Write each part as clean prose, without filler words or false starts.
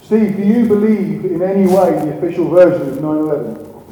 Steve, do you believe in any way the official version of 9/11?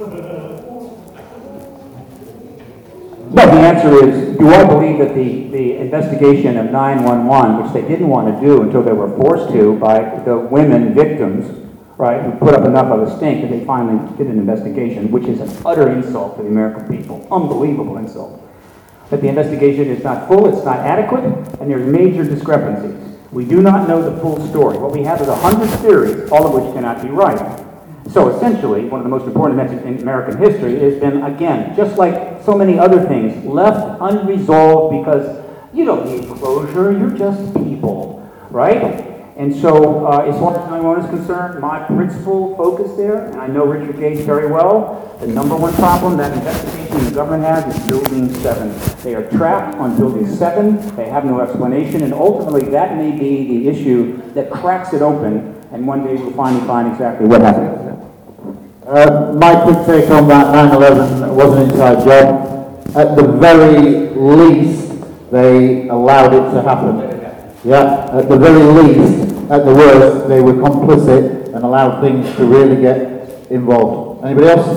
No, the answer is, do I believe that the investigation of 9/11, which they didn't want to do until they were forced to by the women victims, right, who put up enough of a stink that they finally did an investigation, which is an utter insult to the American people, unbelievable insult. That the investigation is not full, it's not adequate, and there's major discrepancies. We do not know the full story. What we have is 100 theories, all of which cannot be right. So essentially, one of the most important events in American history has been, again, just like so many other things, left unresolved because you don't need closure, you're just people, right? And so, as far as 9/11 is concerned, my principal focus there, and I know Richard Gage very well, the number one problem that investigation in the government has is Building 7. They are trapped on Building 7, they have no explanation, and ultimately that may be the issue that cracks it open, and one day we'll finally find exactly what happened. My quick take on that, 9/11 was an inside job. At the very least, they allowed it to happen. Yeah, at the very least, at the worst, they were complicit and allowed things to really get involved. Anybody else?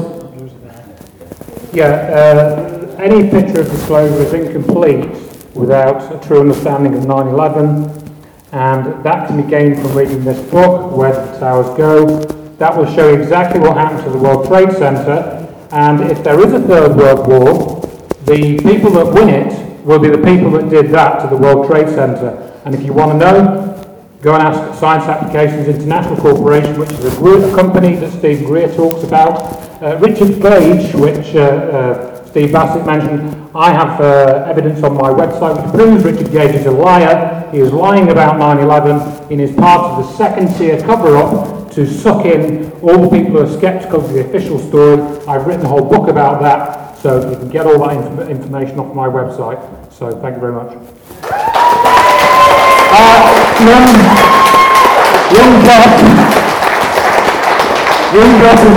Yeah, any picture of disclosure is incomplete without a true understanding of 9/11, and that can be gained from reading this book, Where Did the Towers Go? That will show exactly what happened to the World Trade Center, and if there is a Third World War, the people that win it will be the people that did that to the World Trade Center. And if you want to know, go and ask Science Applications International Corporation, which is a company that Steve Greer talks about. Richard Gage, which Steve Bassett mentioned, I have evidence on my website which proves Richard Gage is a liar. He was lying about 9/11 in his part of the second tier cover-up to suck in all the people who are sceptical of the official story. I've written a whole book about that, so you can get all that information off my website. So thank you very much. Young Bob